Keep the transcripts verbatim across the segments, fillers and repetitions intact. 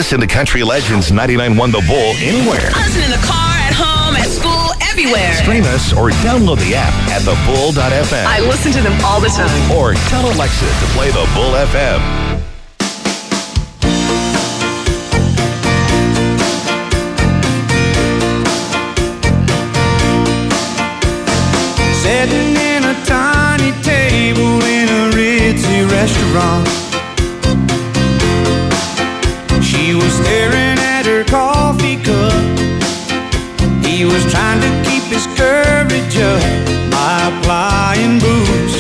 Listen to Country Legends ninety-nine point one The Bull anywhere. Listen in the car, at home, at school, everywhere. Stream us or download the app at the bull dot f m. I listen to them all the time. Or tell Alexa to play the Bull F M. Sitting in a tiny table in a ritzy restaurant, she was staring at her coffee cup. He was trying to keep his courage up by applying booze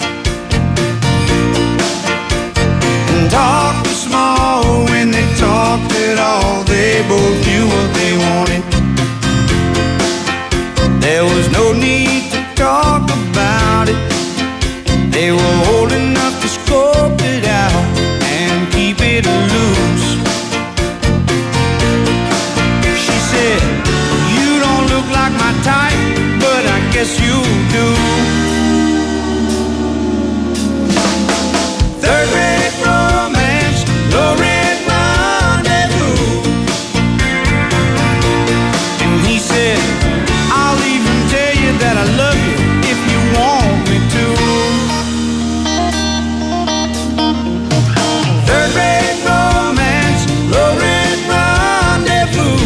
and talked small when they talked at all. They both knew what they wanted. There was no need to talk about it. They were old enough to scope it out and keep it loose. She said, "You don't look like my type, but I guess you do." Third rate romance, low rent rendezvous. And he said, "I'll even tell you that I love you if you want me to." Third rate romance, low rent rendezvous.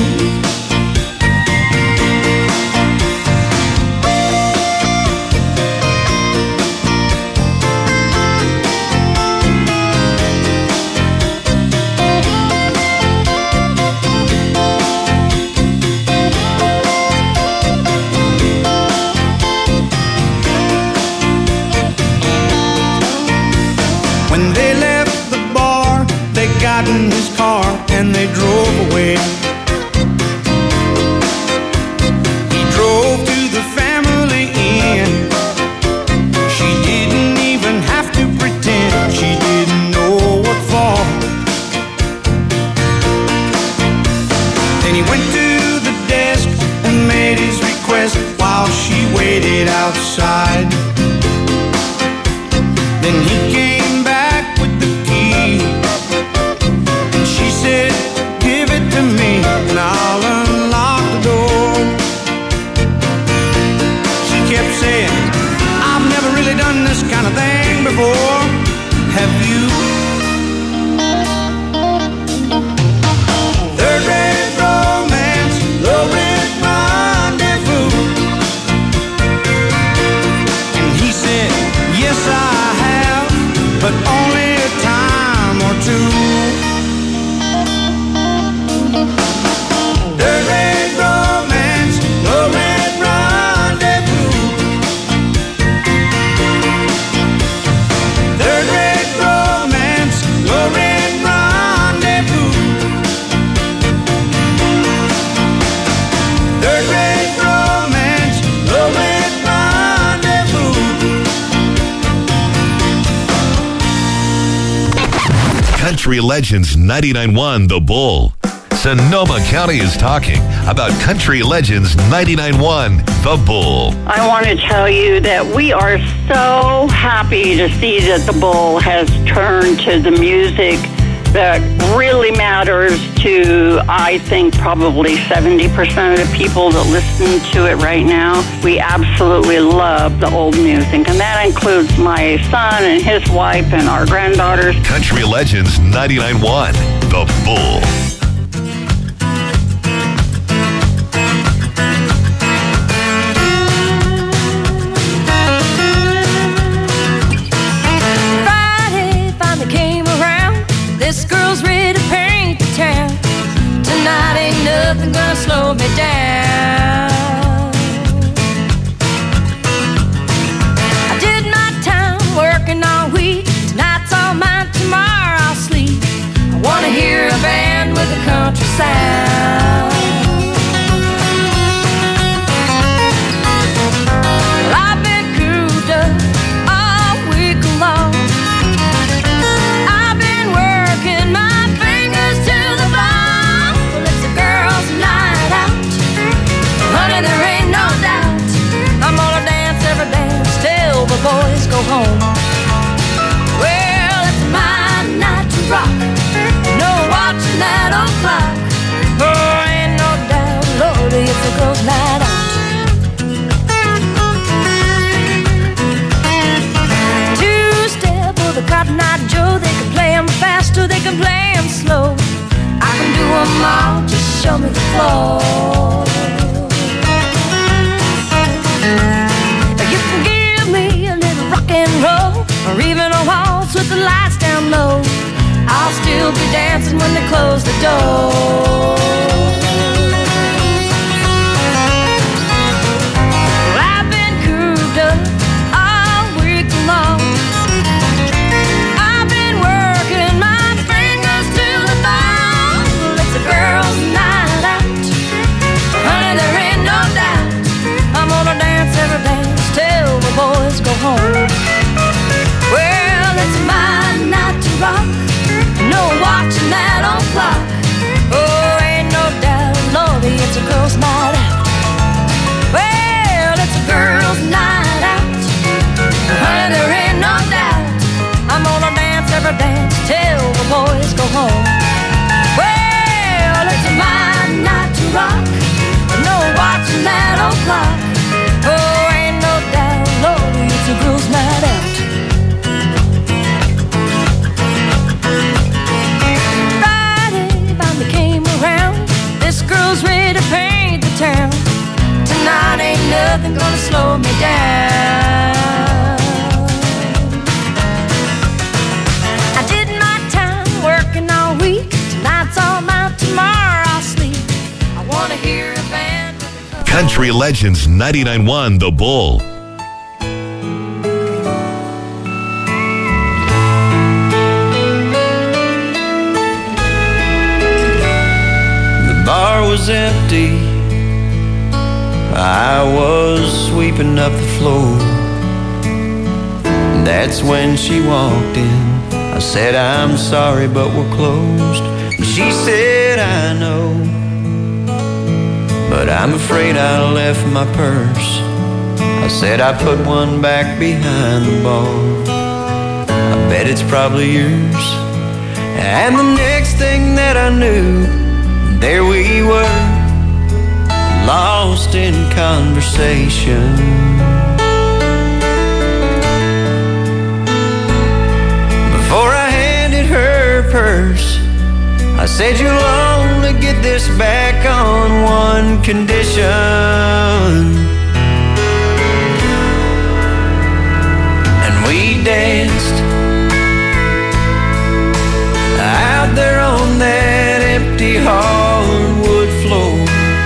When they left the bar, they got in his car and they drove away. He drove to the family inn. She didn't even have to pretend she didn't know what for. Then he went to the desk and made his request while she waited outside. Then he came back with the key, and she said, "Give it to me and I'll unlock the door." She kept saying, "I've never really done this kind of thing before. Have you?" Third rate romance, low rent rendezvous. And he said, "Yes, I have, but only a time or two." Third rate romance, low rent rendezvous. Third rate romance, low rent rendezvous. Third rate romance, low rent rendezvous. Country Legends ninety-nine point one The Bull. Sonoma County is talking about Country Legends ninety-nine point one The Bull. I want to tell you that we are so happy to see that the Bull has turned to the music that really matters to, I think, probably seventy percent of the people that listen to it right now. We absolutely love the old music, and that includes my son and his wife and our granddaughters. Country Legends ninety-nine point one The Bull. Friday finally came around. This girl's ready to paint the town. Tonight ain't nothing gonna slow me down. I did my time working all week. Tonight's all mine, tomorrow I'll sleep. I wanna hear a band with a country sound. Well, I've been cooped up all week long. I've been working my fingers to the bone. Well, it's a girl's night out. Honey, there ain't no doubt. I'm gonna dance every dance till the boys go home. Well, it's my night to rock. No watching that old them all, just show me the floor. You can give me a little rock and roll, or even a waltz with the lights down low. I'll still be dancing when they close the door. Well, I've been cooped up all week long. I've been working my fingers to the bone. Well, it's a girl's night out, honey, there ain't no doubt. I'm gonna dance every dance till the boys go home. Well, it's my night to rock, no watching that old clock. Oh, ain't no doubt, Lordy, it's a girl's night out. Well, it's a girl's night out, honey, there ain't no doubt. I'm gonna dance every dance till the boys go home. Well, it's my night to rock, no watching that old clock. Oh, ain't no doubt, Lordy, it's a girl's night out. Girl's ready to paint the town. Tonight ain't nothing gonna slow me down. I did my time working all week. Tonight's all night, tomorrow I'll sleep. I wanna hear a band. Country Legends ninety-nine point one The Bull. Bar was empty, I was sweeping up the floor. That's when she walked in. I said, I'm sorry, but we're closed. She said, I know, but I'm afraid I left my purse. I said, I put one back behind the bar. I bet it's probably yours. And the next thing that I knew, there we were, lost in conversation. Before I handed her purse, I said, you'll only get this back on one condition. And we danced out there on that empty hardwood floor.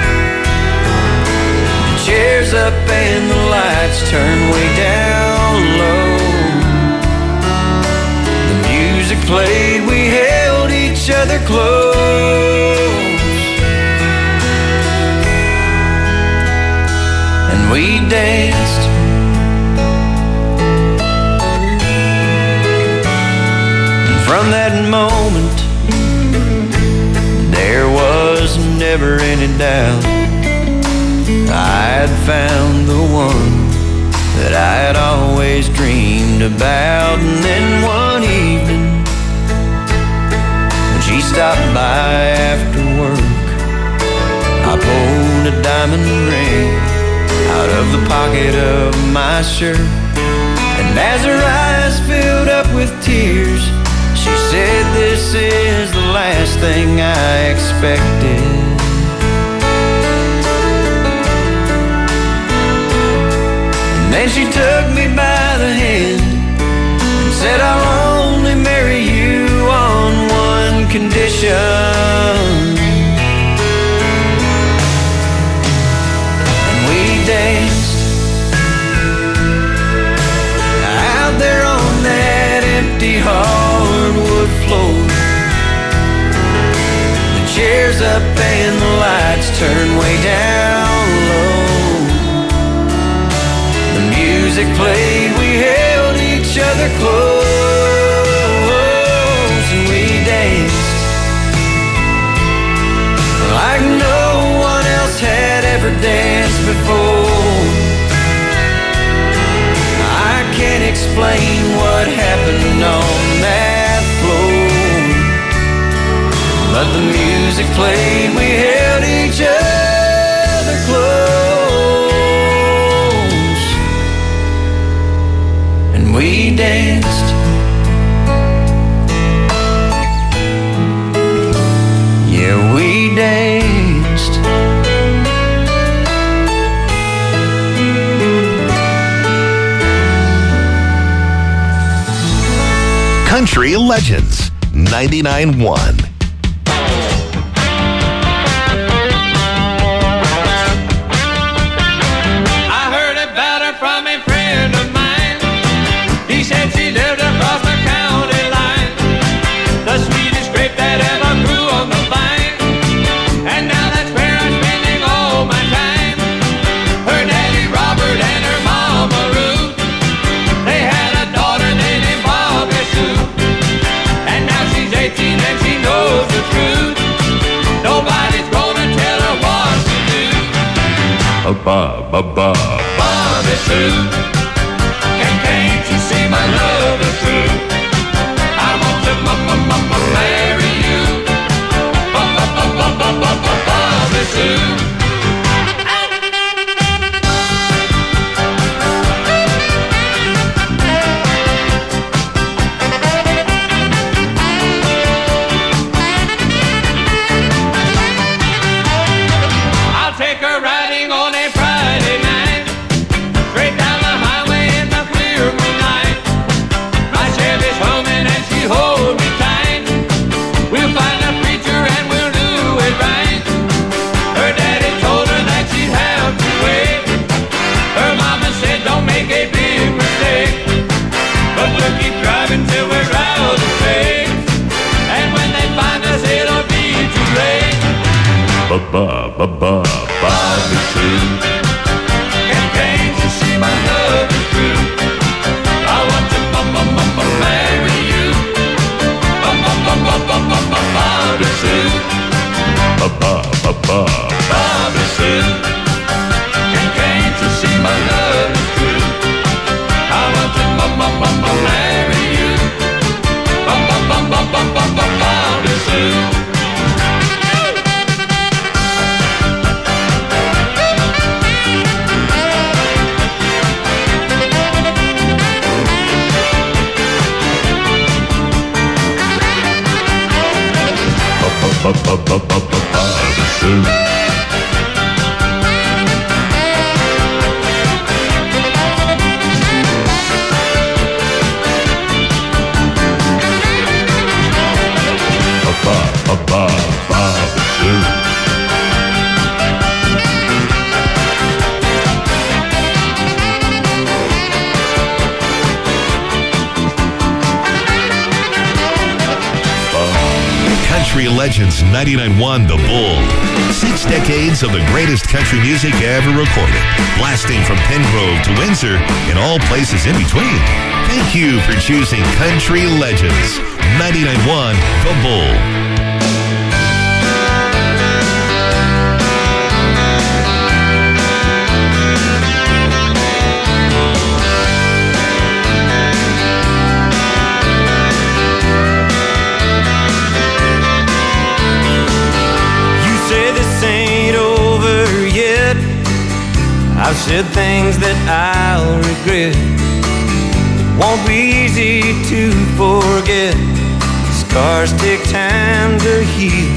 The chairs up and the lights turned way down low. The music played, we held each other close, and we danced. And from that moment, there was never any doubt I'd found the one that I had always dreamed about. And then one evening, when she stopped by after work, I pulled a diamond ring out of the pocket of my shirt. And as her eyes filled up with tears, she said, this is the last thing I expected. And then she took me by the hand and said, I'll only marry you on one condition. And we danced out there on that empty hardwood floor. The chairs up and the lights turned way down low. The music played, we held each other close, and we danced like no one else had ever danced before. I can't explain what happened on that floor, but the music played, we held each other close, and we danced. Yeah, we Country Legends ninety-nine point one. I heard about her from a friend of mine. He said she lived across the county line, the sweetest grape that ever grew on the vine. And now that's where I'm spending all my time. Her daddy Robert and her mama Ruth, they had a daughter named Bobby Sue. And now she's eighteen and she knows the truth. Nobody's gonna tell her what to do. Ba ba ba Bobby Sue, and can't you see my love is true? I want to marry you, Bobby Sue. I'll take her riding on a Friday night, straight down the highway in the clear moonlight. My Chevy's humming and she holds me tight. We'll find a preacher and we'll do it right. Her daddy told her that she'd have to wait. Her mama said don't make a big mistake, but we'll keep driving till we're out of space. And when they find us it'll be too late. ba ba ba ba Bobby Sue, and can't you see my love is true? I want to marry you, Bobby Sue, ba ba ba ba Bobby Sue, and can't you see my love is true? I want to marry you, Bobby Sue. ba ba ba ba ba Bobby Sue. Ba ba ba ba Bobby Sue. Country Legends ninety-nine point one The Bull. Six decades of the greatest country music ever recorded, blasting from Pengrove to Windsor and all places in between. Thank you for choosing Country Legends ninety-nine point one The Bull. I've said things that I'll regret. It won't be easy to forget. Scars take time to heal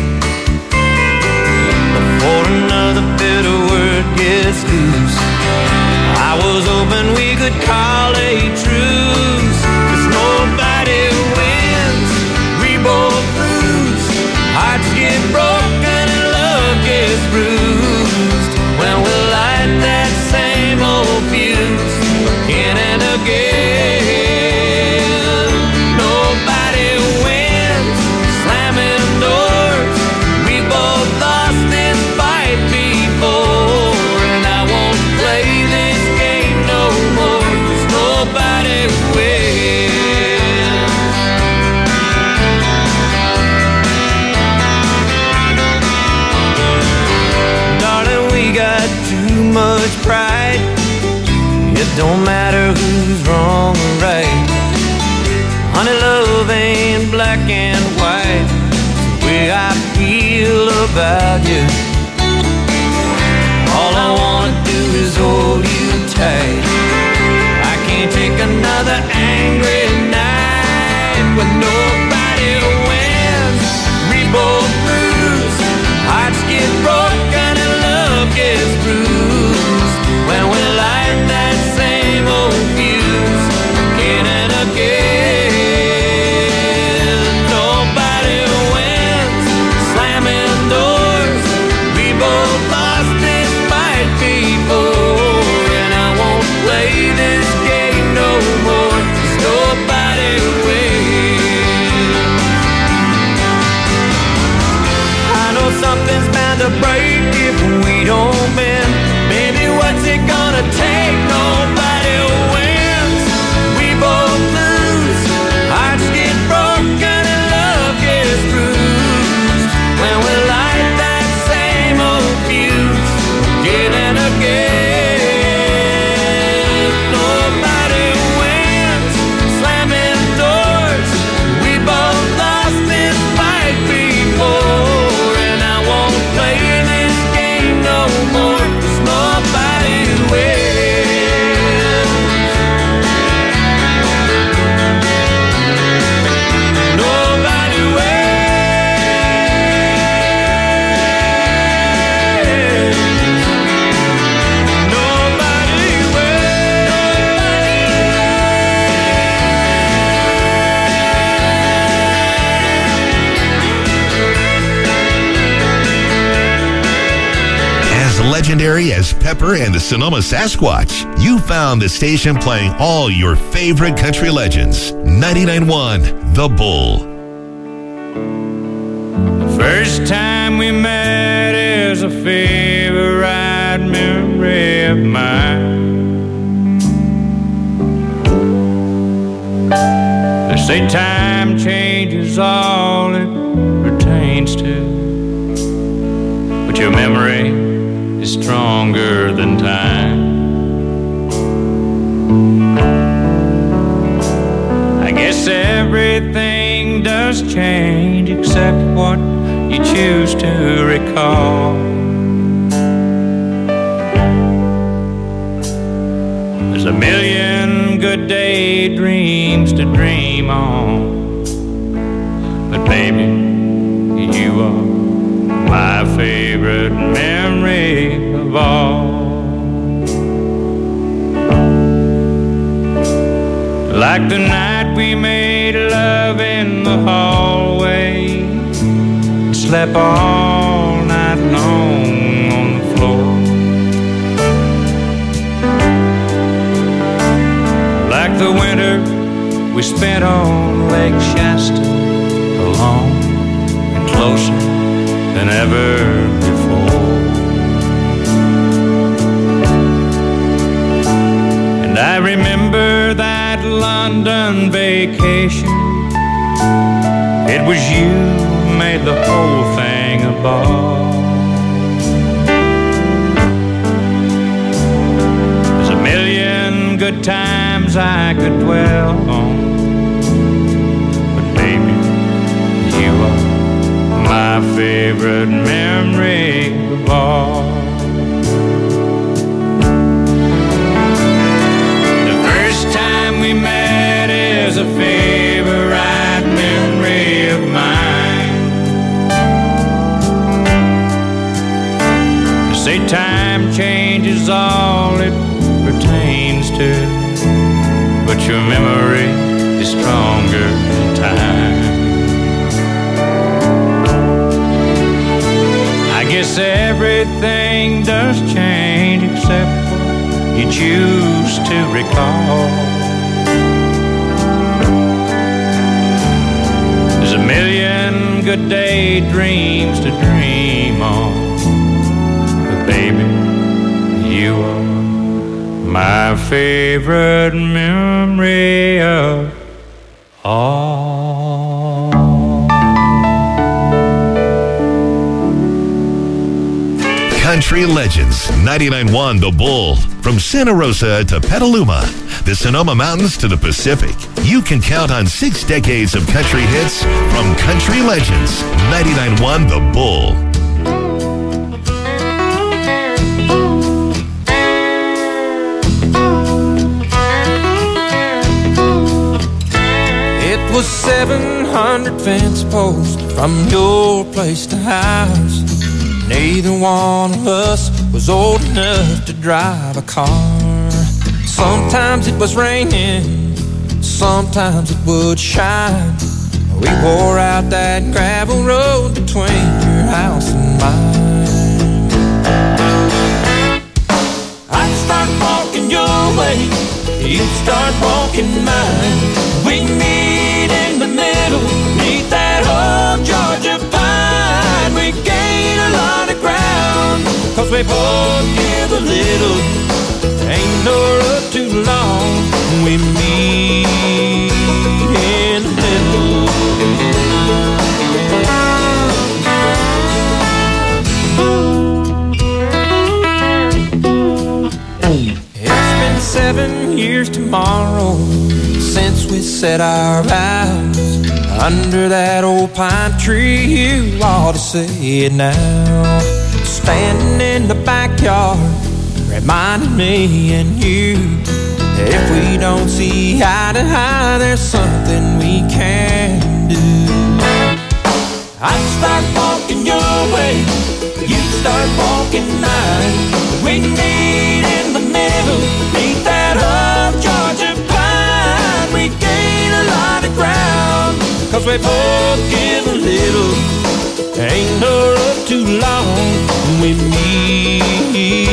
before another bitter word gets loose. I was hoping we could call a truce, 'cause nobody wins, we both lose. Hearts get broken and love gets bruised when we light that same old fuse again and again. Nobody wins, slamming doors. We both lost this fight before, and I won't play this game no more, 'cause nobody wins. Darling, we got too much pride. It don't matter who's wrong or right. Honey, love ain't black and white. It's the way I feel about you. All I wanna do is hold you tight. I can't take another angry night when nobody wins, we both lose. Hearts get broken and love gets bruised when we light that same old fuse again and again. legendary as Pepper and the Sonoma Sasquatch, you found the station playing all your favorite country legends. ninety-nine point one The Bull. The first time we met is a favorite memory of mine. They say time changes all it pertains to, but your memory is stronger than time. I guess everything does change except what you choose to recall. There's a million good daydreams to dream on, but baby, you are my favorite memory of all. Like the night we made love in the hallway, slept all night long on the floor. Like the winter we spent on Lake Shasta, alone and closer than ever before. And I remember that London vacation. It was you who made the whole thing a ball. There's a million good times I could dwell on, but baby, you are my favorite memory of all. The first time we met is a favorite memory of mine. They say time changes all it pertains to, but your memory is stronger than time. I guess everything does change except what you choose to recall. There's a million good daydreams to dream on, but baby, you are my favorite memory of all. Country Legends, ninety-nine point one The Bull. From Santa Rosa to Petaluma, the Sonoma Mountains to the Pacific, you can count on six decades of country hits from Country Legends, ninety-nine point one The Bull. It was seven hundred fence posts from your place to house. Neither one of us was old enough to drive a car. Sometimes it was raining, sometimes it would shine. We wore out that gravel road between your house and mine. I'd start walking your way, you'd start walking mine. We'd meet in the middle, meet that old Georgia pine. We gain a lot of ground, cause we both give a little. Ain't no road too long, we meet in the middle. It's been seven years tomorrow since we said our vows under that old pine tree. You ought to see it now, standing in the backyard, reminding me and you that if we don't see eye to eye, there's something we can do. I'd start walking your way, you'd start walking mine. We'd meet in the middle, meet that old Georgia pine. We gain a lot of ground, cause we both give a little. Ain't no road too long, we meet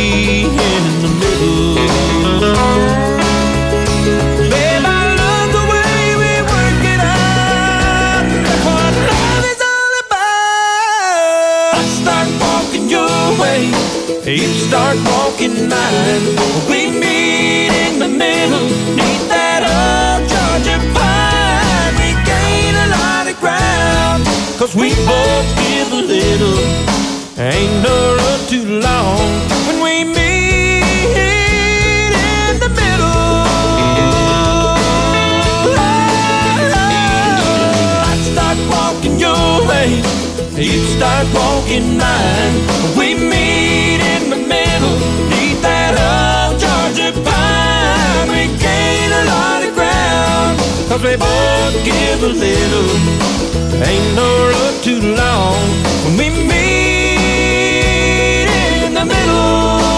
you start walking mine. We meet in the middle, neath that old Georgia pine. We gain a lot of ground, 'cause we both give a little. Ain't no road too long when we meet in the middle. I'd start walking your way, you'd start walking mine. We meet in the middle, neath that old Georgia pine. We gain a lot of ground, 'cause we both give a little. Ain't no road too long when we meet in the middle.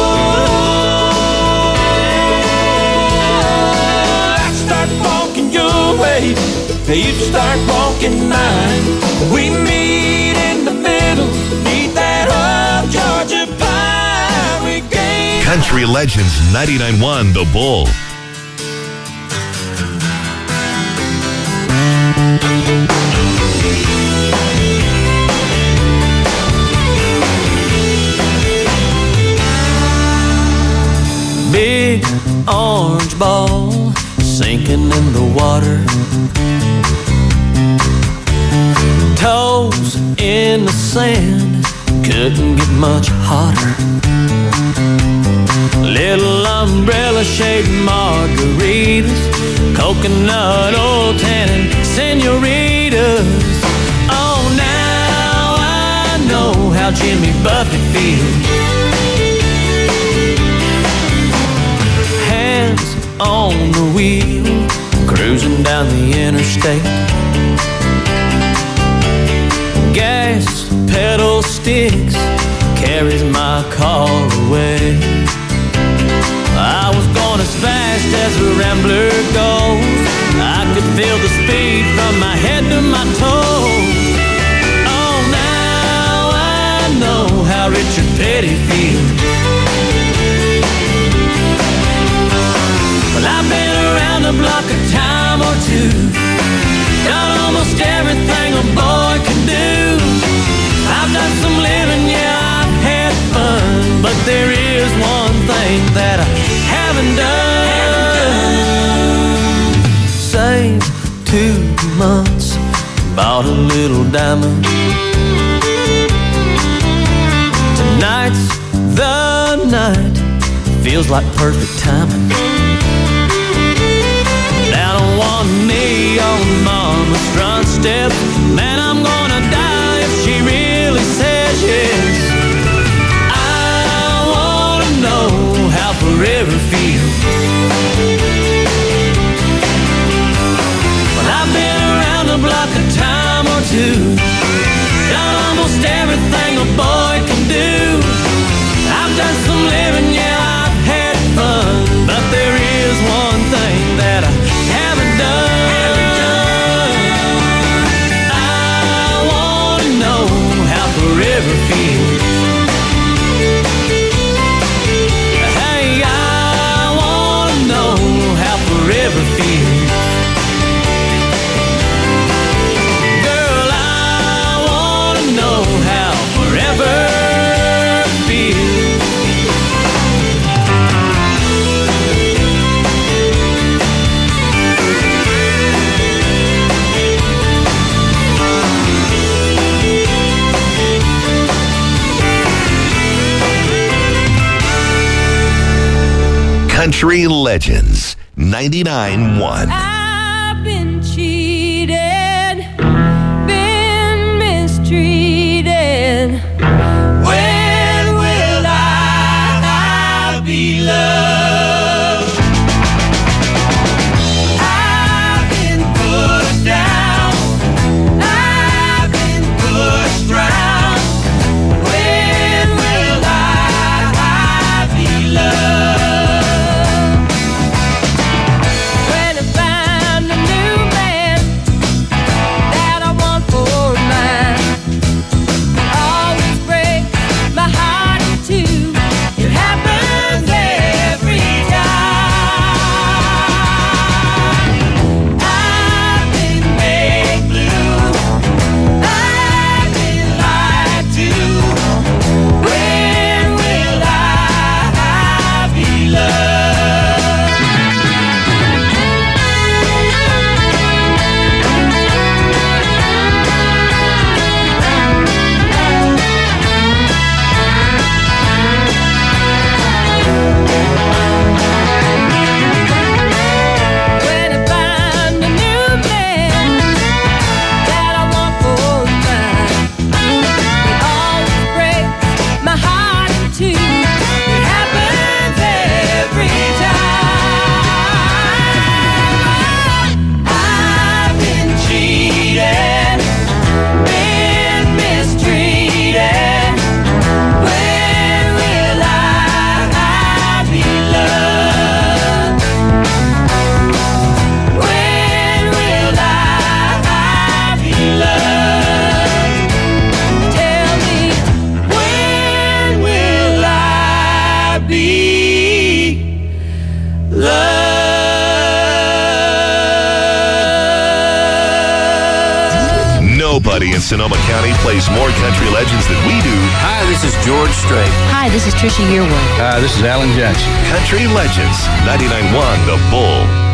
I'd start walking your way, you'd start walking mine. We meet in the middle, neath that old Georgia pine. We gain. Country Legends ninety-nine point one The Bull. Big orange ball sinking in the water, toes in the sand, couldn't get much hotter. Little umbrella-shaped margaritas, coconut oil tannin senoritas. Oh, now I know how Jimmy Buffett feels. Hands on the wheel, cruising down the interstate. Gas pedal sticks, carries my car away. I was going as fast as a rambler goes. I could feel the speed from my head to my toes. Oh, now I know how Richard Petty feels. Well, I've been around the block a time or two, done almost everything a boy can do. I've done some living, yeah, I've had fun, but there is one thing that I haven't done. Saved two months, bought a little diamond. Tonight's the night, feels like perfect timing. Down on one knee on mama's front step, man, I'm gonna die if she really says yes. I wanna know how forever feels. Well, I've been around the block a time or two, done almost everything a boy can do. I've done some living, yeah, I've had fun, but there is one thing that I haven't done. I wanna know how forever feels. Hey, I wanna know how forever feels. Girl, I wanna know how forever feels. Country Legends ninety-nine point one. I've been cheated, been mistreated. When will I be loved? I've been put down, I've been pushed round. When will I be loved? When I find Sonoma County plays more country legends than we do. Hi, this is George Strait. Hi, this is Trisha Yearwood. Hi, this is Alan Jackson. Country Legends, ninety-nine point one The Bull.